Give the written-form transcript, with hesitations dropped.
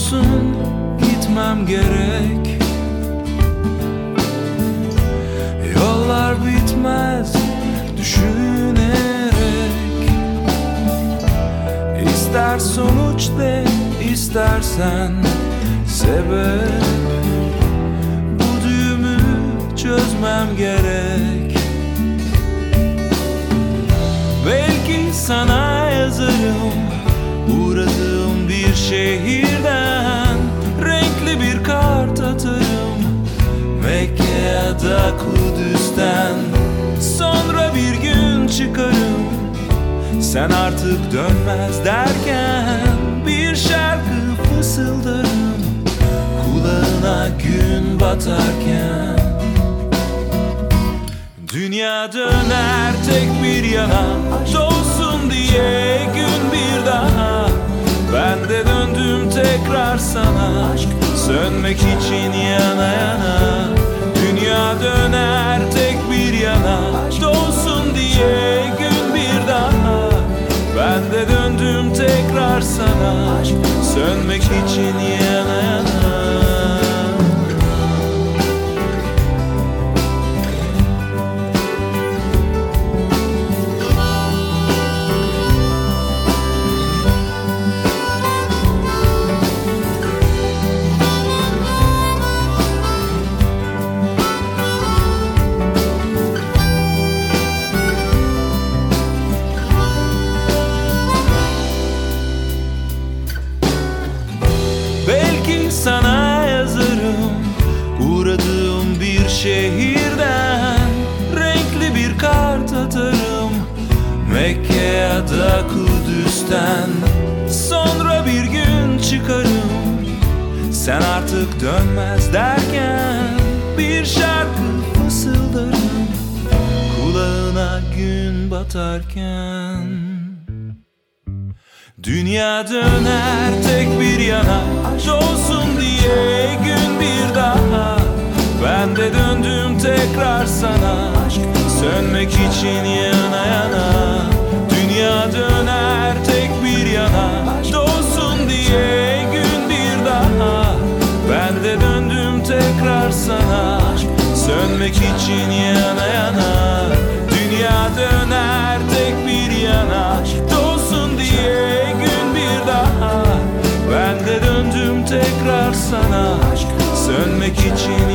musun gitmem gerek. Yollar bitmez düşünerek. İster sonuç de istersen sebep. Bu düğümü çözmem gerek. Belki sana yazarım uğradığım bir şehirden. Renkli bir kart atarım Mekke ya da Kudüs'ten. Sonra bir gün çıkarım sen artık dönmez derken. Bir şarkı fısıldarım kulağına gün batarken. Dünya döner tek bir yana, dolsun diye gün bir daha. Ben de döndüm tekrar sana, sönmek için yana yana. Dünya döner tek bir yana, dolsun diye gün bir daha. Ben de döndüm tekrar sana, sönmek için yana yana. Sana yazarım uğradığım bir şehirden. Renkli bir kart atarım Mekke ya da Kudüs'ten. Sonra bir gün çıkarım sen artık dönmez derken. Bir şarkı fısıldarım kulağına gün batarken. Dünya döner tek bir yana, dolsun diye gün bir daha. Ben de döndüm tekrar sana, sönmek için yana yana. Dünya döner tek bir yana, dolsun diye gün bir daha. Ben de döndüm tekrar sana, sönmek için yana yana. Dünya döner tek bir yana, dolsun diye gün bir daha. Ben de döndüm tekrar sana, sönmek için